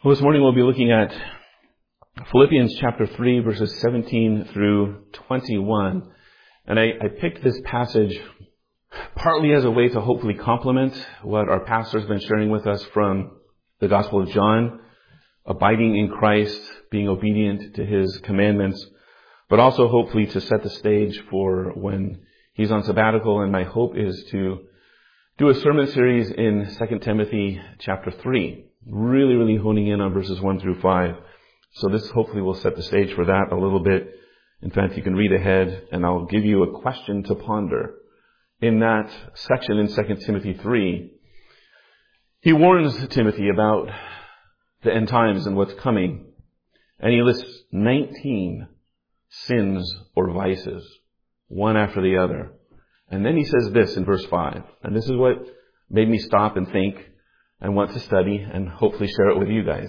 Well, this morning we'll be looking at Philippians chapter 3, verses 17 through 21. And I picked this passage partly as a way to hopefully complement what our pastor's been sharing with us from the Gospel of John, abiding in Christ, being obedient to His commandments, but also hopefully to set the stage for when he's on sabbatical. And my hope is to do a sermon series in 2 Timothy chapter 3. Really honing in on verses 1 through 5. So this hopefully will set the stage for that a little bit. In fact, you can read ahead and I'll give you a question to ponder. In that section in 2 Timothy 3, he warns Timothy about the end times and what's coming. And he lists 19 sins or vices, one after the other. And then he says this in verse 5. And this is what made me stop and think and want to study and hopefully share it with you guys.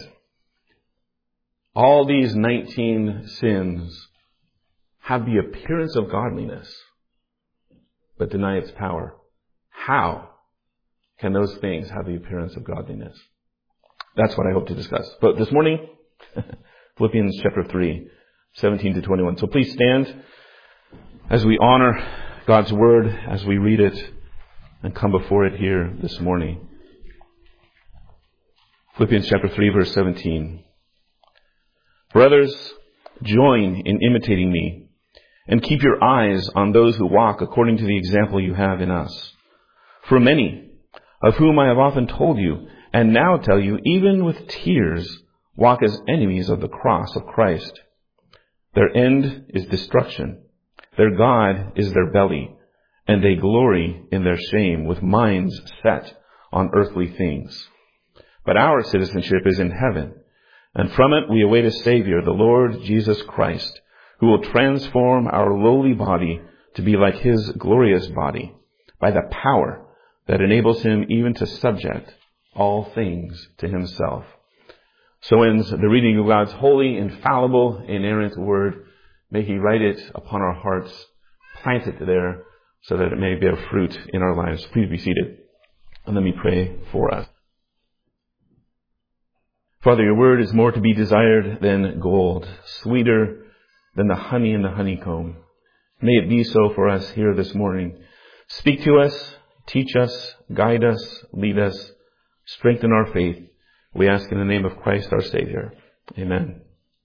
All these 19 sins have the appearance of godliness, but deny its power. How can those things have the appearance of godliness? That's what I hope to discuss. But this morning, Philippians chapter 3, 17 to 21. So please stand as we honor God's word, as we read it and come before it here this morning. Philippians chapter 3, verse 17. Brothers, join in imitating me, and keep your eyes on those who walk according to the example you have in us. For many, of whom I have often told you, and now tell you, even with tears, walk as enemies of the cross of Christ. Their end is destruction. Their God is their belly, and they glory in their shame with minds set on earthly things. But our citizenship is in heaven, and from it we await a Savior, the Lord Jesus Christ, who will transform our lowly body to be like His glorious body, by the power that enables Him even to subject all things to Himself. So ends the reading of God's holy, infallible, inerrant word. May He write it upon our hearts, plant it there, so that it may bear fruit in our lives. Please be seated, and let me pray for us. Father, your word is more to be desired than gold, sweeter than the honey in the honeycomb. May it be so for us here this morning. Speak to us, teach us, guide us, lead us, strengthen our faith. We ask in the name of Christ our Savior. Amen.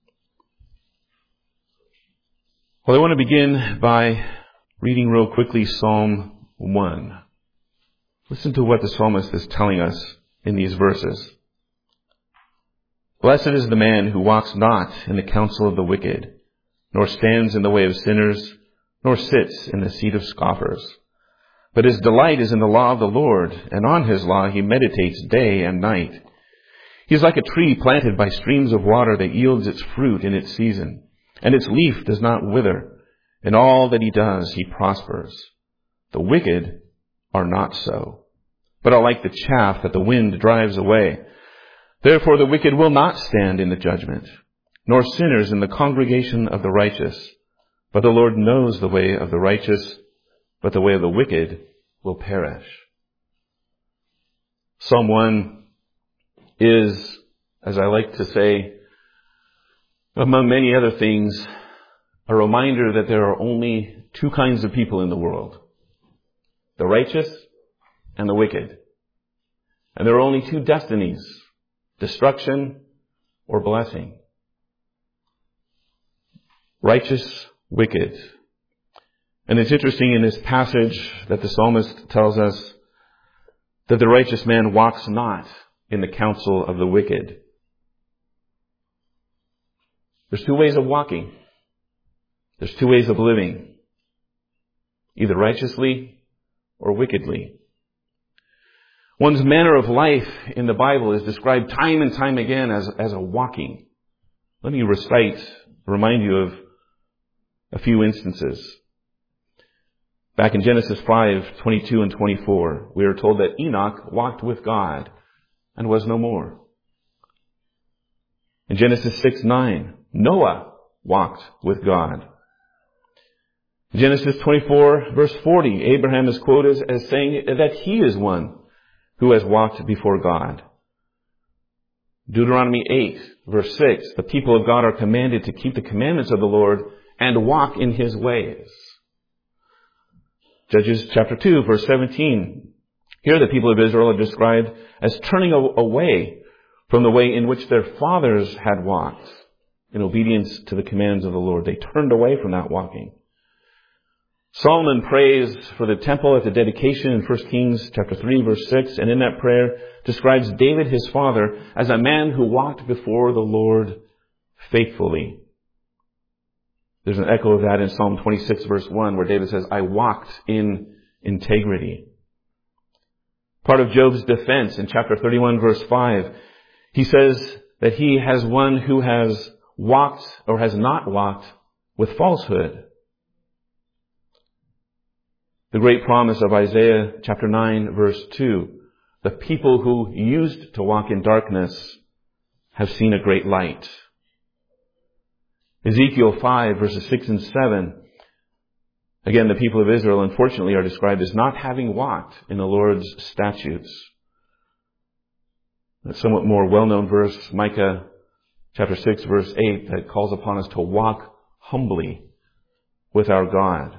Well, I want to begin by reading real quickly Psalm 1. Listen to what the psalmist is telling us in these verses. Blessed is the man who walks not in the counsel of the wicked, nor stands in the way of sinners, nor sits in the seat of scoffers. But his delight is in the law of the Lord, and on his law he meditates day and night. He is like a tree planted by streams of water that yields its fruit in its season, and its leaf does not wither. In all that he does, he prospers. The wicked are not so, but are like the chaff that the wind drives away. Therefore the wicked will not stand in the judgment, nor sinners in the congregation of the righteous. But the Lord knows the way of the righteous, but the way of the wicked will perish. Psalm 1 is, as I like to say, among many other things, a reminder that there are only two kinds of people in the world: the righteous and the wicked. And there are only two destinies: destruction or blessing. Righteous, wicked. And it's interesting in this passage that the psalmist tells us that the righteous man walks not in the counsel of the wicked. There's two ways of walking. There's two ways of living. Either righteously or wickedly. One's manner of life in the Bible is described time and time again as a walking. Let me remind you of a few instances. Back in Genesis 5:22 and 24, we are told that Enoch walked with God and was no more. In Genesis 6:9, Noah walked with God. In Genesis 24, verse 40, Abraham is quoted as saying that he is one who has walked before God. Deuteronomy 8, verse 6, the people of God are commanded to keep the commandments of the Lord and walk in His ways. Judges chapter 2, verse 17. Here the people of Israel are described as turning away from the way in which their fathers had walked in obedience to the commands of the Lord. They turned away from that walking. Solomon prays for the temple at the dedication in 1 Kings chapter 3, verse 6, and in that prayer describes David, his father, as a man who walked before the Lord faithfully. There's an echo of that in Psalm 26, verse 1, where David says, I walked in integrity. Part of Job's defense in chapter 31, verse 5, he says that he has one who has walked or has not walked with falsehood. The great promise of Isaiah chapter 9, verse 2, the people who used to walk in darkness have seen a great light. Ezekiel 5, verses 6 and 7, again, the people of Israel, unfortunately, are described as not having walked in the Lord's statutes. A somewhat more well-known verse, Micah chapter 6, verse 8, that calls upon us to walk humbly with our God.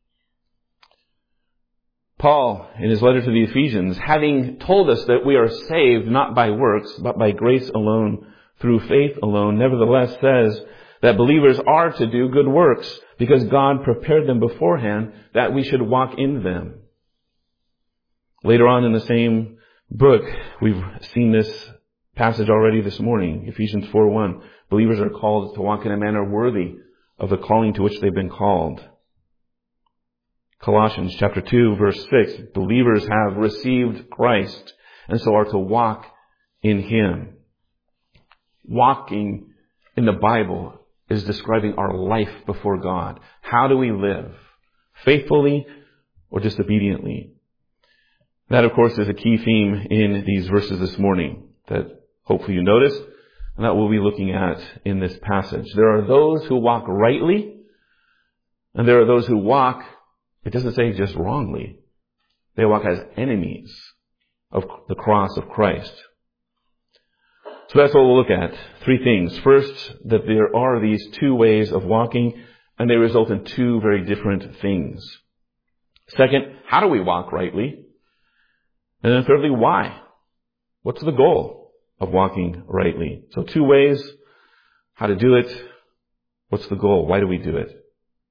Paul, in his letter to the Ephesians, having told us that we are saved not by works, but by grace alone, through faith alone, nevertheless says that believers are to do good works because God prepared them beforehand that we should walk in them. Later on in the same book, we've seen this passage already this morning, Ephesians 4:1. Believers are called to walk in a manner worthy of the calling to which they've been called. Colossians chapter 2, verse 6, believers have received Christ and so are to walk in Him. Walking in the Bible is describing our life before God. How do we live? Faithfully or disobediently? That, of course, is a key theme in these verses this morning that hopefully you notice and that we'll be looking at in this passage. There are those who walk rightly and there are those who walk, it doesn't say just wrongly. They walk as enemies of the cross of Christ. So that's what we'll look at. Three things. First, that there are these two ways of walking, and they result in two very different things. Second, how do we walk rightly? And then thirdly, why? What's the goal of walking rightly? So two ways, how to do it. What's the goal? Why do we do it?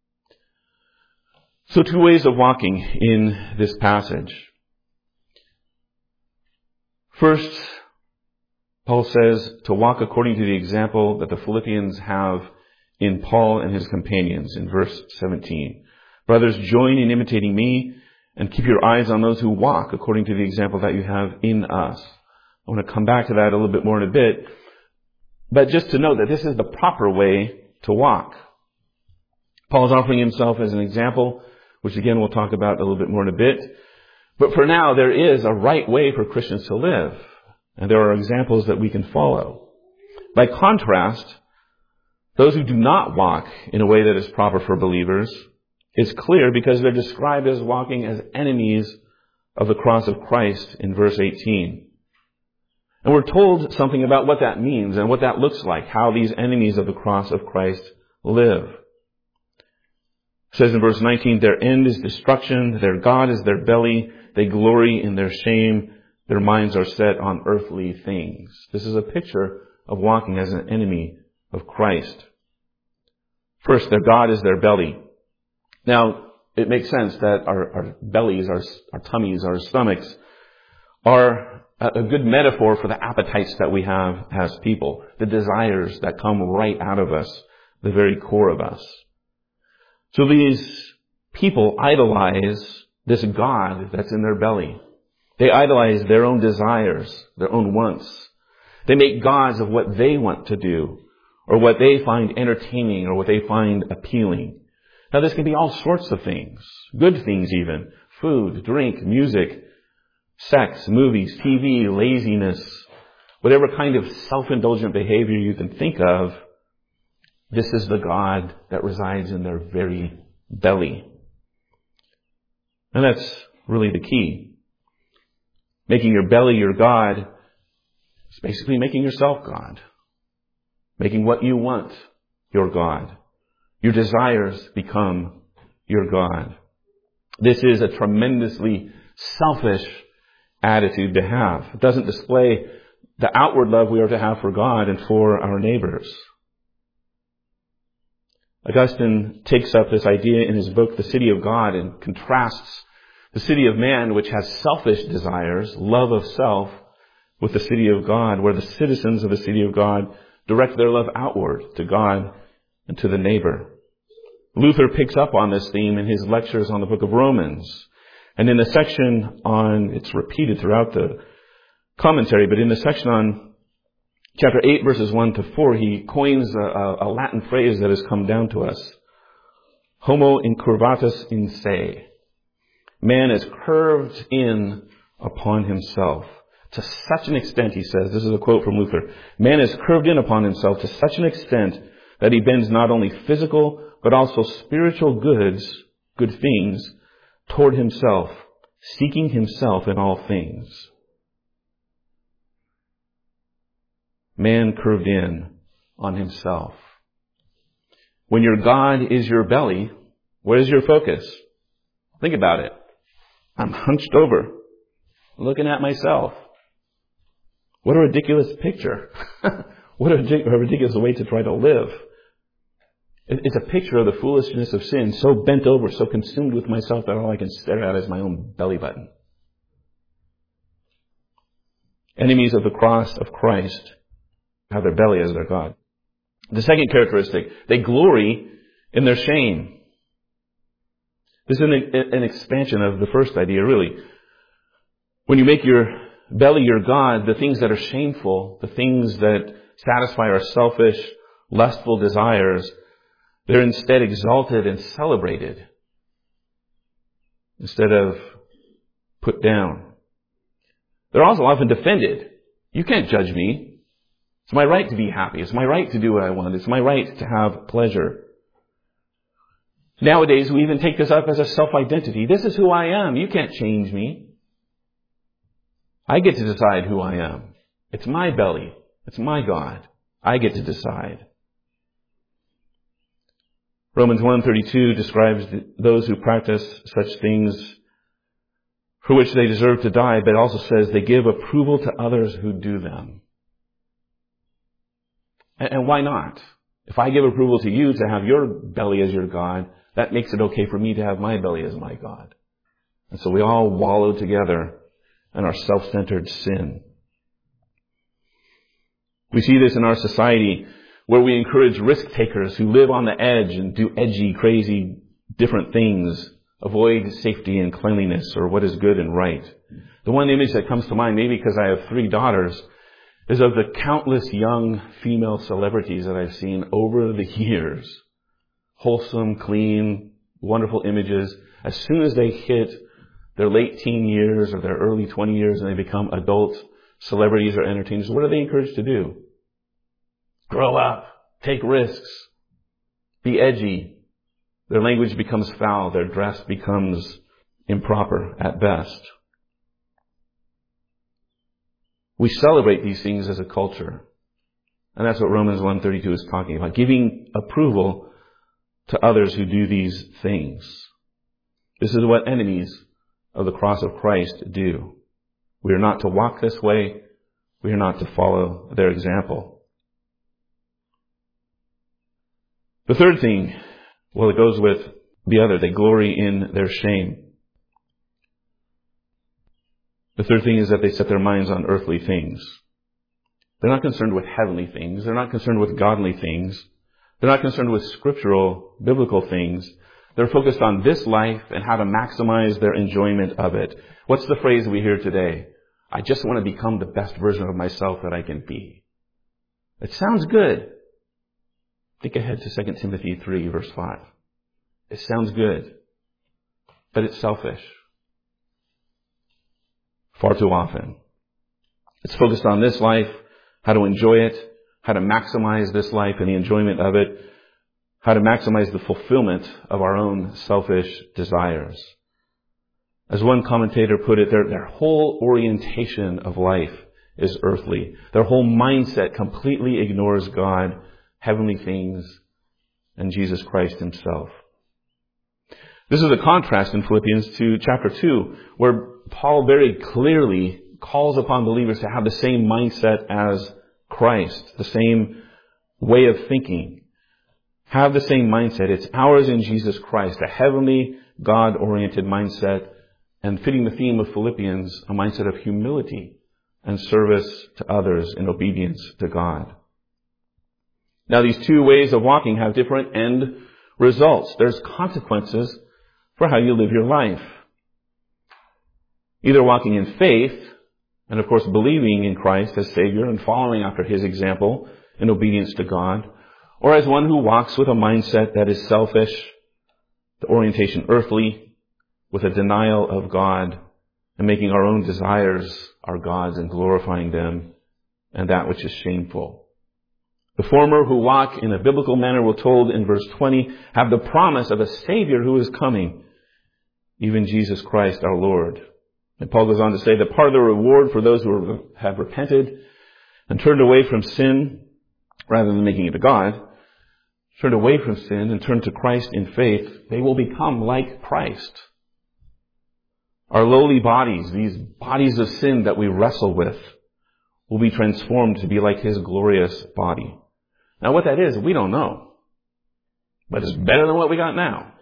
So two ways of walking in this passage. First, Paul says to walk according to the example that the Philippians have in Paul and his companions in verse 17. Brothers, join in imitating me and keep your eyes on those who walk according to the example that you have in us. I want to come back to that a little bit more in a bit. But just to note that this is the proper way to walk. Paul is offering himself as an example, which again we'll talk about a little bit more in a bit. But for now, there is a right way for Christians to live. And there are examples that we can follow. By contrast, those who do not walk in a way that is proper for believers is clear because they're described as walking as enemies of the cross of Christ in verse 18. And we're told something about what that means and what that looks like, how these enemies of the cross of Christ live. It says in verse 19, their end is destruction, their God is their belly, they glory in their shame, their minds are set on earthly things. This is a picture of walking as an enemy of Christ. First, their God is their belly. Now, it makes sense that our bellies, our tummies, our stomachs are a good metaphor for the appetites that we have as people, the desires that come right out of us, the very core of us. So these people idolize this God that's in their belly. They idolize their own desires, their own wants. They make gods of what they want to do, or what they find entertaining, or what they find appealing. Now this can be all sorts of things, good things even, food, drink, music, sex, movies, TV, laziness, whatever kind of self-indulgent behavior you can think of. This is the God that resides in their very belly. And that's really the key. Making your belly your God It's basically making yourself God. Making what you want your God. Your desires become your God. This is a tremendously selfish attitude to have. It doesn't display the outward love we are to have for God and for our neighbors. Augustine takes up this idea in his book, The City of God, and contrasts the city of man, which has selfish desires, love of self, with the city of God, where the citizens of the city of God direct their love outward to God and to the neighbor. Luther picks up on this theme in his lectures on the book of Romans. And in the section on, it's repeated throughout the commentary, but in the section on chapter 8, verses 1 to 4, he coins a Latin phrase that has come down to us. Homo incurvatus in se. Man is curved in upon himself. To such an extent, he says, this is a quote from Luther, man is curved in upon himself to such an extent that he bends not only physical, but also spiritual good things, toward himself, seeking himself in all things. Man curved in on himself. When your God is your belly, where is your focus? Think about it. I'm hunched over, looking at myself. What a ridiculous picture. What a ridiculous way to try to live. It's a picture of the foolishness of sin, so bent over, so consumed with myself that all I can stare at is my own belly button. Enemies of the cross of Christ have their belly as their God. The second characteristic, they glory in their shame. This is an expansion of the first idea, really. When you make your belly your God, the things that are shameful, the things that satisfy our selfish, lustful desires, they're instead exalted and celebrated instead of put down. They're also often defended. You can't judge me. It's my right to be happy. It's my right to do what I want. It's my right to have pleasure. Nowadays, we even take this up as a self-identity. This is who I am. You can't change me. I get to decide who I am. It's my belly. It's my God. I get to decide. Romans 1:32 describes those who practice such things for which they deserve to die, but also says they give approval to others who do them. And why not? If I give approval to you to have your belly as your God, that makes it okay for me to have my belly as my God. And so we all wallow together in our self-centered sin. We see this in our society where we encourage risk takers who live on the edge and do edgy, crazy, different things, avoid safety and cleanliness or what is good and right. The one image that comes to mind, maybe because I have 3 daughters, is of the countless young female celebrities that I've seen over the years. Wholesome, clean, wonderful images. As soon as they hit their late teen years or their early 20 years and they become adult celebrities or entertainers, what are they encouraged to do? Grow up. Take risks. Be edgy. Their language becomes foul. Their dress becomes improper at best. We celebrate these things as a culture. And that's what Romans 1:32 is talking about. Giving approval to others who do these things. This is what enemies of the cross of Christ do. We are not to walk this way. We are not to follow their example. The third thing, well, it goes with the other. They glory in their shame. The third thing is that they set their minds on earthly things. They're not concerned with heavenly things. They're not concerned with godly things. They're not concerned with scriptural, biblical things. They're focused on this life and how to maximize their enjoyment of it. What's the phrase we hear today? I just want to become the best version of myself that I can be. It sounds good. Think ahead to 2 Timothy 3, verse 5. It sounds good, but it's selfish. Far too often. It's focused on this life, how to enjoy it, how to maximize this life and the enjoyment of it, how to maximize the fulfillment of our own selfish desires. As one commentator put it, their whole orientation of life is earthly. Their whole mindset completely ignores God, heavenly things, and Jesus Christ himself. This is a contrast in Philippians to chapter 2, where Paul very clearly calls upon believers to have the same mindset as Christ, the same way of thinking. Have the same mindset. It's ours in Jesus Christ, a heavenly, God-oriented mindset, and fitting the theme of Philippians, a mindset of humility and service to others in obedience to God. Now, these two ways of walking have different end results. There's consequences for how you live your life. Either walking in faith, and of course believing in Christ as Savior and following after his example in obedience to God, or as one who walks with a mindset that is selfish, the orientation earthly, with a denial of God, and making our own desires our gods and glorifying them, and that which is shameful. The former, who walk in a biblical manner, we're told in verse 20, have the promise of a Savior who is coming, even Jesus Christ our Lord. And Paul goes on to say that part of the reward for those who have repented and turned away from sin, rather than making it a God, turned away from sin and turned to Christ in faith, they will become like Christ. Our lowly bodies, these bodies of sin that we wrestle with, will be transformed to be like his glorious body. Now what that is, we don't know. But it's better than what we got now.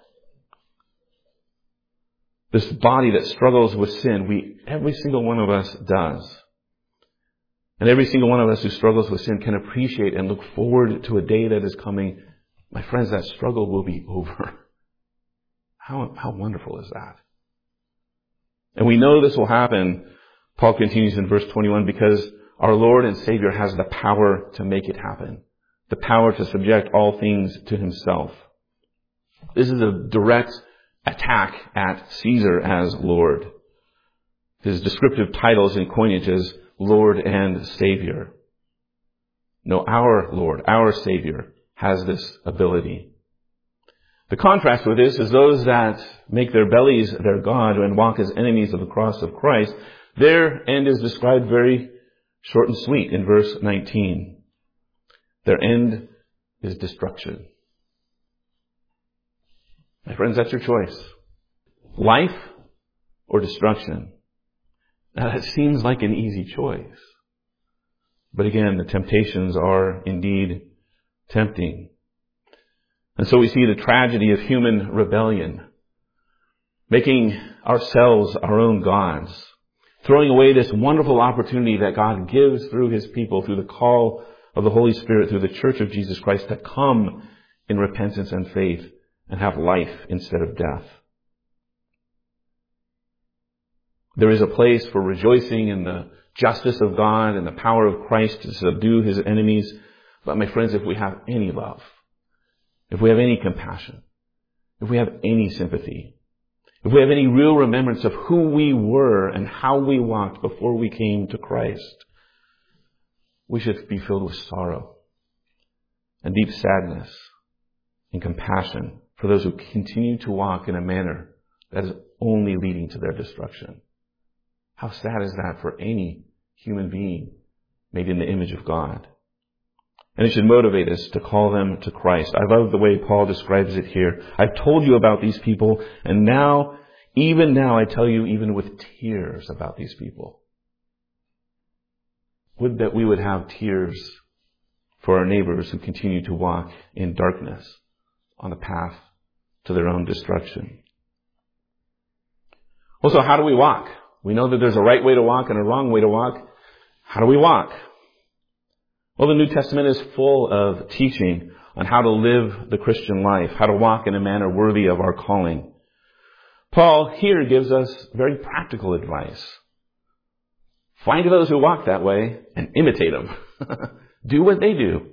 This body that struggles with sin, every single one of us does. And every single one of us who struggles with sin can appreciate and look forward to a day that is coming. My friends, that struggle will be over. How wonderful is that? And we know this will happen, Paul continues in verse 21, because our Lord and Savior has the power to make it happen. The power to subject all things to himself. This is a direct attack at Caesar as Lord. His descriptive titles and coinages, Lord and Savior. No, our Lord, our Savior, has this ability. The contrast with this is those that make their bellies their God and walk as enemies of the cross of Christ. Their end is described very short and sweet in verse 19. Their end is destruction. My friends, that's your choice. Life or destruction. Now that seems like an easy choice. But again, the temptations are indeed tempting. And so we see the tragedy of human rebellion, making ourselves our own gods, throwing away this wonderful opportunity that God gives through his people, through the call of the Holy Spirit, through the Church of Jesus Christ, to come in repentance and faith and have life instead of death. There is a place for rejoicing in the justice of God and the power of Christ to subdue his enemies. But my friends, if we have any love, if we have any compassion, if we have any sympathy, if we have any real remembrance of who we were and how we walked before we came to Christ, we should be filled with sorrow and deep sadness and compassion for those who continue to walk in a manner that is only leading to their destruction. How sad is that for any human being made in the image of God? And it should motivate us to call them to Christ. I love the way Paul describes it here. I've told you about these people, and now, even now, I tell you even with tears about these people. Would that we would have tears for our neighbors who continue to walk in darkness on the path to their own destruction. Well, so how do we walk? We know that there's a right way to walk and a wrong way to walk. How do we walk? Well, the New Testament is full of teaching on how to live the Christian life, how to walk in a manner worthy of our calling. Paul here gives us very practical advice. Find those who walk that way and imitate them. Do what they do.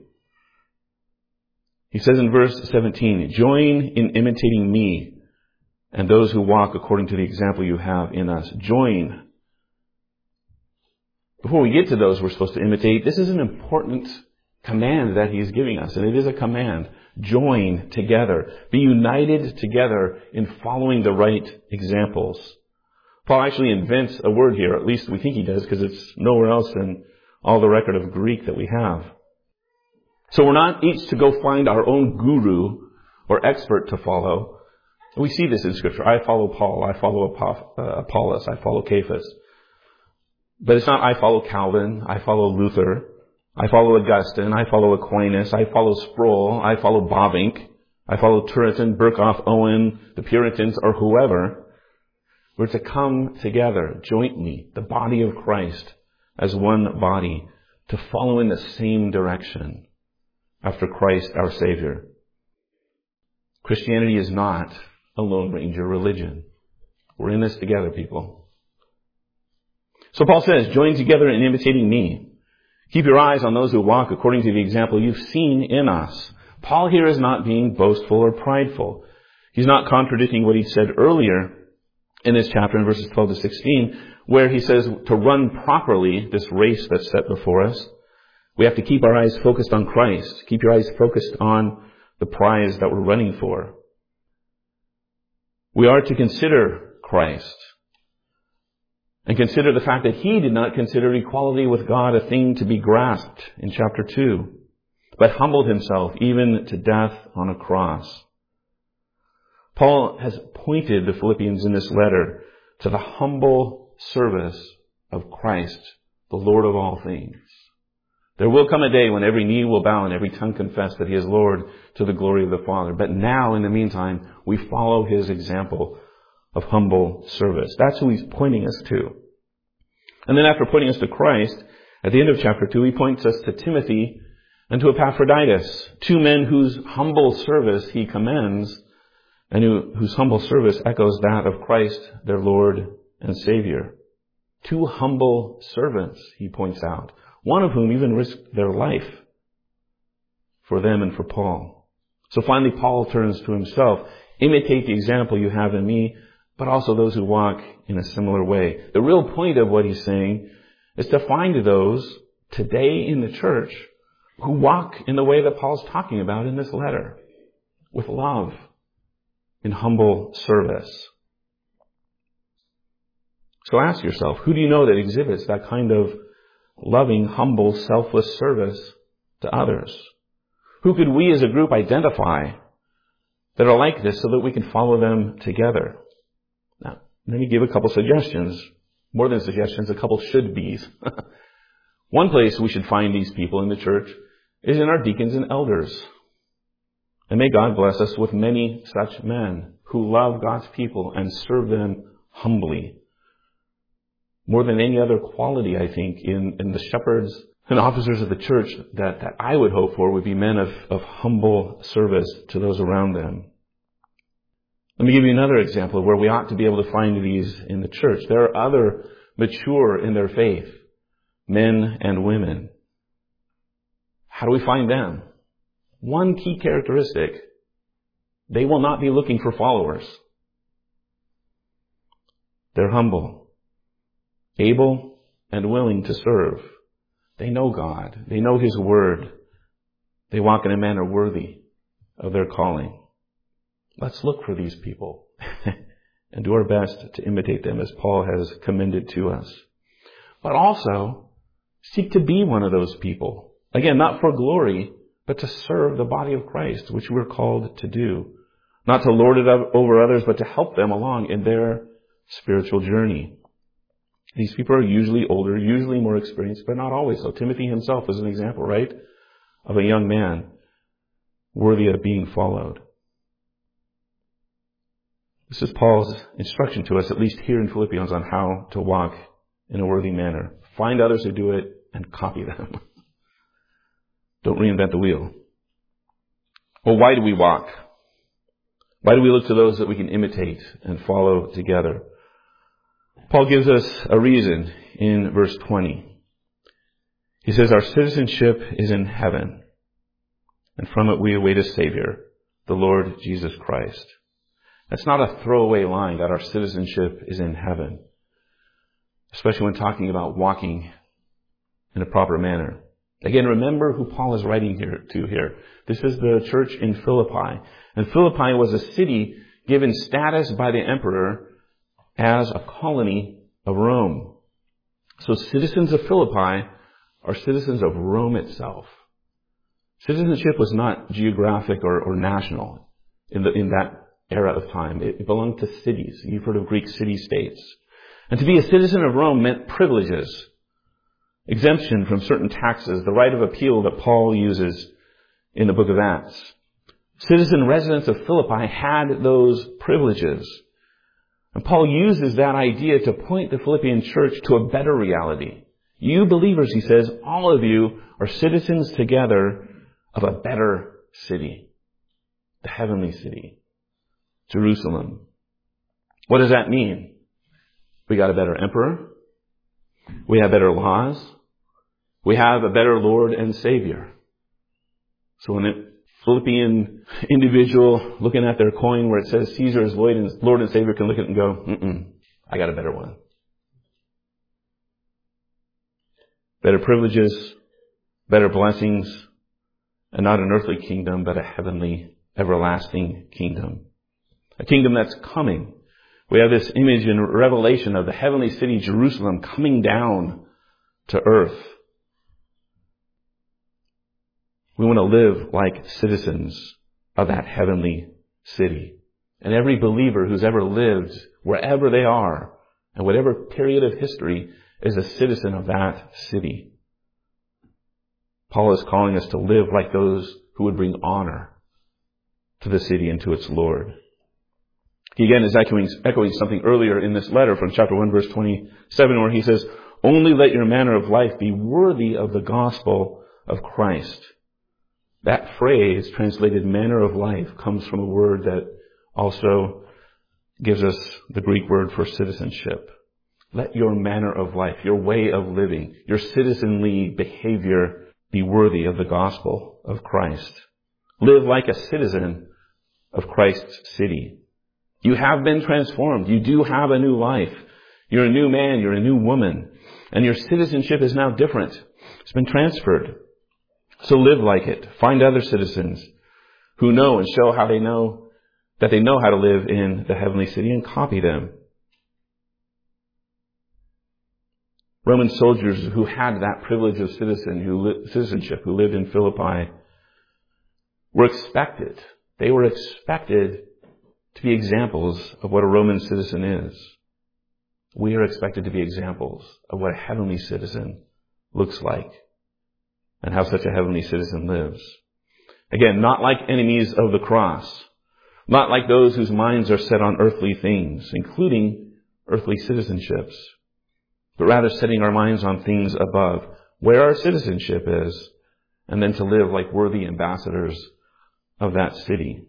He says in verse 17, join in imitating me and those who walk according to the example you have in us. Join. Before we get to those we're supposed to imitate, this is an important command that he's giving us, and it is a command. Join together. Be united together in following the right examples. Paul actually invents a word here, at least we think he does, because it's nowhere else than all the record of Greek that we have. So we're not each to go find our own guru or expert to follow. We see this in Scripture. I follow Paul, I follow Apollos, I follow Cephas. But it's not I follow Calvin, I follow Luther, I follow Augustine, I follow Aquinas, I follow Sproul, I follow Bavinck, I follow Turretin, Berkhoff, Owen, the Puritans, or whoever. We're to come together jointly, the body of Christ, as one body, to follow in the same direction after Christ our Savior. Christianity is not a Lone Ranger religion. We're in this together, people. So Paul says, join together in imitating me. Keep your eyes on those who walk according to the example you've seen in us. Paul here is not being boastful or prideful. He's not contradicting what he said earlier in this chapter in verses 12 to 16, where he says to run properly this race that's set before us. We have to keep our eyes focused on Christ. Keep your eyes focused on the prize that we're running for. We are to consider Christ and consider the fact that he did not consider equality with God a thing to be grasped in chapter 2, but humbled himself even to death on a cross. Paul has pointed the Philippians in this letter to the humble service of Christ, the Lord of all things. There will come a day when every knee will bow and every tongue confess that he is Lord to the glory of the Father. But now, in the meantime, we follow his example of humble service. That's who he's pointing us to. And then after pointing us to Christ, at the end of chapter 2, he points us to Timothy and to Epaphroditus, two men whose humble service he commends and whose humble service echoes that of Christ, their Lord and Savior. Two humble servants, he points out, one of whom even risked their life for them and for Paul. So finally, Paul turns to himself. Imitate the example you have in me, but also those who walk in a similar way. The real point of what he's saying is to find those today in the church who walk in the way that Paul's talking about in this letter, with love, in humble service. So ask yourself, who do you know that exhibits that kind of loving, humble, selfless service to others? Who could we as a group identify that are like this so that we can follow them together? Now, let me give a couple suggestions. More than suggestions, a couple should-bes. One place we should find these people in the church is in our deacons and elders. And may God bless us with many such men who love God's people and serve them humbly. More than any other quality, I think, in the shepherds and officers of the church that I would hope for would be men of humble service to those around them. Let me give you another example of where we ought to be able to find these in the church. There are other mature in their faith, men and women. How do we find them? One key characteristic: they will not be looking for followers. They're humble, able, and willing to serve. They know God. They know His Word. They walk in a manner worthy of their calling. Let's look for these people and do our best to imitate them as Paul has commended to us. But also, seek to be one of those people. Again, not for glory, but to serve the body of Christ, which we're called to do. Not to lord it over others, but to help them along in their spiritual journey. These people are usually older, usually more experienced, but not always so. Timothy himself is an example, right, of a young man worthy of being followed. This is Paul's instruction to us, at least here in Philippians, on how to walk in a worthy manner. Find others who do it and copy them. Don't reinvent the wheel. Well, why do we walk? Why do we look to those that we can imitate and follow together? Paul gives us a reason in verse 20. He says, our citizenship is in heaven, and from it we await a Savior, the Lord Jesus Christ. That's not a throwaway line that our citizenship is in heaven, especially when talking about walking in a proper manner. Again, remember who Paul is writing here. This is the church in Philippi. And Philippi was a city given status by the emperor as a colony of Rome. So citizens of Philippi are citizens of Rome itself. Citizenship was not geographic or national in that era of time. It belonged to cities. You've heard of Greek city-states. And to be a citizen of Rome meant privileges, exemption from certain taxes, the right of appeal that Paul uses in the book of Acts. Citizen residents of Philippi had those privileges. And Paul uses that idea to point the Philippian church to a better reality. You believers, he says, all of you are citizens together of a better city, the heavenly city, Jerusalem. What does that mean? We got a better emperor. We have better laws. We have a better Lord and Savior. So when a Philippian individual looking at their coin where it says Caesar is Lord and Savior can look at it and go, I got a better one. Better privileges, better blessings, and not an earthly kingdom, but a heavenly, everlasting kingdom. A kingdom that's coming. We have this image in Revelation of the heavenly city, Jerusalem, coming down to earth. We want to live like citizens of that heavenly city. And every believer who's ever lived, wherever they are, and whatever period of history, is a citizen of that city. Paul is calling us to live like those who would bring honor to the city and to its Lord. He again is echoing something earlier in this letter from chapter 1, verse 27, where he says, only let your manner of life be worthy of the gospel of Christ. That phrase, translated manner of life, comes from a word that also gives us the Greek word for citizenship. Let your manner of life, your way of living, your citizenly behavior be worthy of the gospel of Christ. Live like a citizen of Christ's city. You have been transformed. You do have a new life. You're a new man. You're a new woman. And your citizenship is now different. It's been transferred. So live like it. Find other citizens who know and show how they know that they know how to live in the heavenly city and copy them. Roman soldiers who had that privilege of citizenship, who lived in Philippi, were expected. They were expected to be examples of what a Roman citizen is. We are expected to be examples of what a heavenly citizen looks like and how such a heavenly citizen lives. Again, not like enemies of the cross, not like those whose minds are set on earthly things, including earthly citizenships, but rather setting our minds on things above, where our citizenship is, and then to live like worthy ambassadors of that city.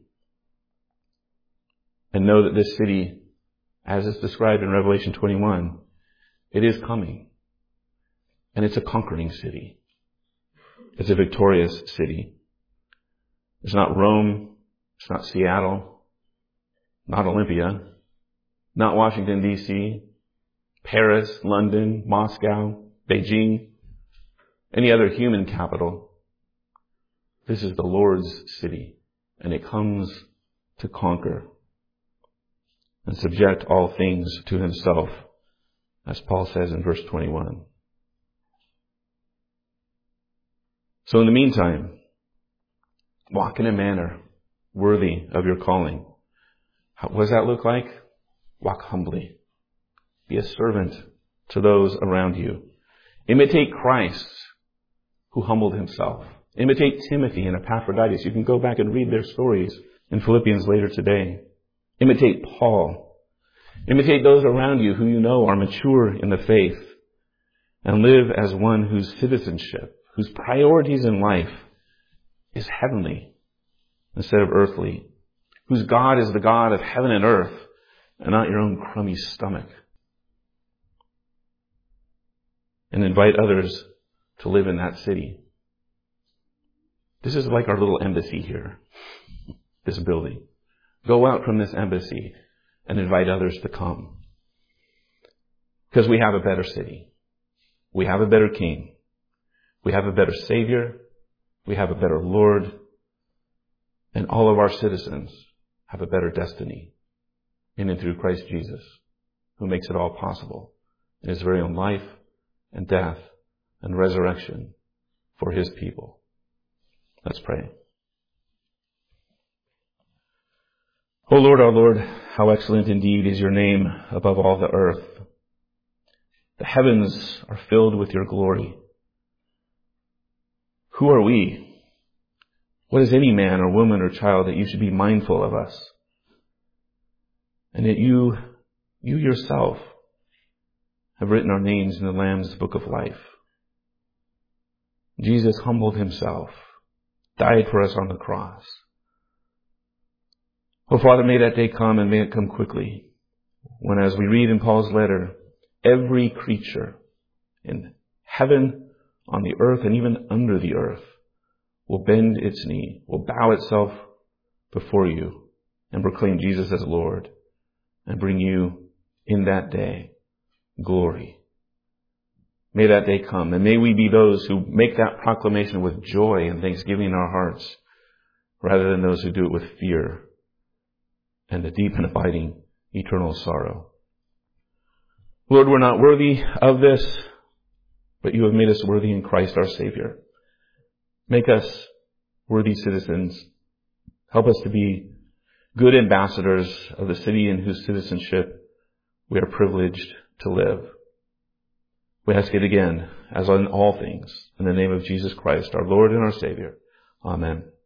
And know that this city, as is described in Revelation 21, it is coming. And it's a conquering city. It's a victorious city. It's not Rome. It's not Seattle. Not Olympia. Not Washington, D.C., Paris, London, Moscow, Beijing, any other human capital. This is the Lord's city, and it comes to conquer and subject all things to himself, as Paul says in verse 21. So in the meantime, walk in a manner worthy of your calling. What does that look like? Walk humbly. Be a servant to those around you. Imitate Christ, who humbled himself. Imitate Timothy and Epaphroditus. You can go back and read their stories in Philippians later today. Imitate Paul. Imitate those around you who you know are mature in the faith. And live as one whose citizenship, whose priorities in life is heavenly instead of earthly. Whose God is the God of heaven and earth and not your own crummy stomach. And invite others to live in that city. This is like our little embassy here, this building. Go out from this embassy and invite others to come. Because we have a better city. We have a better king. We have a better Savior. We have a better Lord. And all of our citizens have a better destiny in and through Christ Jesus, who makes it all possible in his very own life and death and resurrection for His people. Let's pray. O Lord, our Lord, how excellent indeed is your name above all the earth. The heavens are filled with your glory. Who are we? What is any man or woman or child that you should be mindful of us? And yet you yourself have written our names in the Lamb's book of life. Jesus humbled himself, died for us on the cross. Oh, Father, may that day come, and may it come quickly, when, as we read in Paul's letter, every creature in heaven, on the earth, and even under the earth will bend its knee, will bow itself before you, and proclaim Jesus as Lord, and bring you in that day glory. May that day come, and may we be those who make that proclamation with joy and thanksgiving in our hearts, rather than those who do it with fear and a deep and abiding eternal sorrow. Lord, we're not worthy of this, but you have made us worthy in Christ our Savior. Make us worthy citizens. Help us to be good ambassadors of the city in whose citizenship we are privileged to live. We ask it again, as in all things, in the name of Jesus Christ, our Lord and our Savior. Amen.